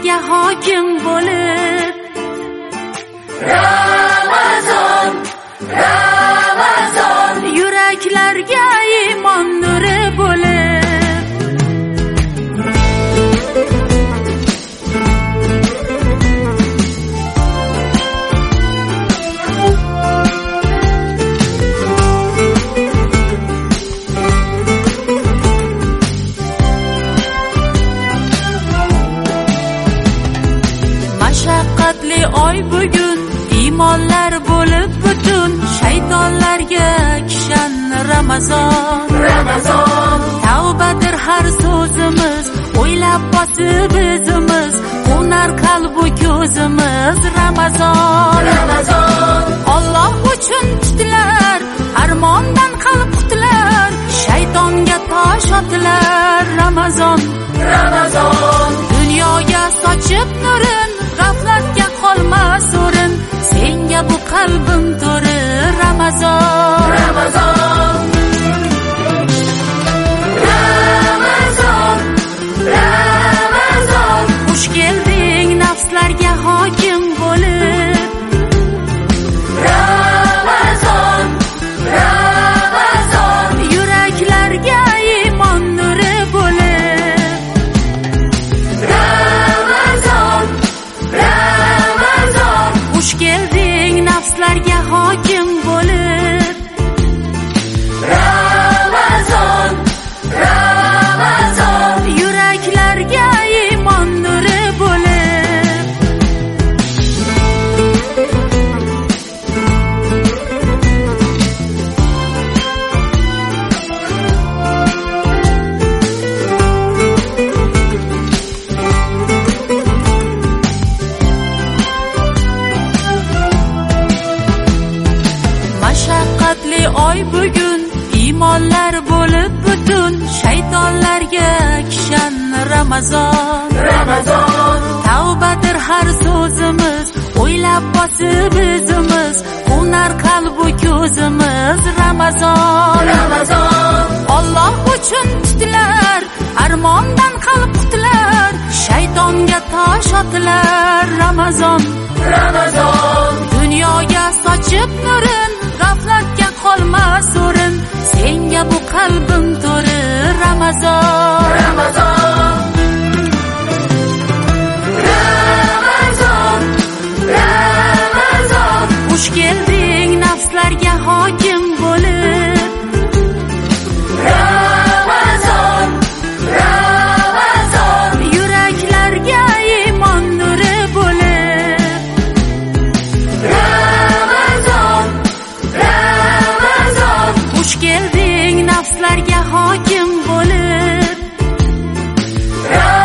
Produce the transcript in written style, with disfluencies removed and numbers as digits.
nafslarga hokim bo'lib. Ramazon, Ramazon, yuraklarga iymon nuri bo'lib. Mashaqqatli oy bugun, iymonlar bo'lib butun, shaytonlarga kishan Ramazon. Ramazon, Tavbadir har so'zimiz, o'ylab bosib izimiz, qo'nar qalbu ko'zimiz. Ramazon, Ramazon, Alloh uchun tutilar, armondan qalb qutilar, shaytonga tosh otilar. Ramazon, Ramazon, dunyoga sochib nurin, g'aflatga qolmas o'rin, senga bu qalbim to'ri. Ramazon, Ramazon, Ramazon, Ramazon, xush kelding nafslarga hokim bo'lib. Ramazon, Ramazon, yuraklarga iymon nuri bo'lib. Ramazon, Ramazon, Xush kelding nafslarga hokim bo'lib. Ramazon, Ramazon, yuraklarga iymon nuri bo'lib. Mashaqqatli oy bugun, iymonlar bo'lib butun, shaytonlarga kishan Ramazon. Ramazon, Tavbadir har so'zimiz, o'ylab bosib izimiz, qo'nar qalbu ko'zimiz. Ramazon, Ramazon, Alloh uchun tutilar, armondan qalb qutilar, shaytonga tosh otilar. Ramazon, Ramazon, dunyoga sochib nurin, g'aflatga qolmas o'rin, senga bu qalbim to'ri. Ramazon, Ramazon, Ramazon, Ramazon, xush kelding nafslarga hokim bo'lib. Ramazon, Ramazon, yuraklarga iymon nuri bo'lib. Ramazon, Ramazon, Xush kelding nafslarga hokim bo'lib. Ramazon.